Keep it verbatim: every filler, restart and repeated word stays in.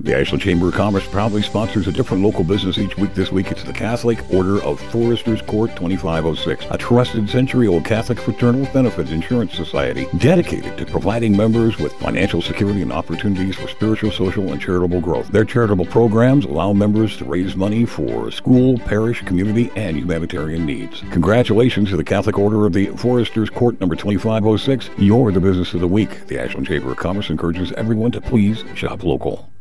The Ashland Chamber of Commerce proudly sponsors a different local business each week. This week it's the Catholic Order of Foresters Court twenty-five oh six, a trusted century-old Catholic fraternal benefit insurance society dedicated to providing members with financial security and opportunities for spiritual, social, and charitable growth. Their charitable programs allow members to raise money for school, parish, community, and humanitarian needs. Congratulations to the Catholic Order of the Foresters Court number twenty-five oh six. You're the business of the week. The Ashland Chamber of Commerce encourages everyone to please shop local.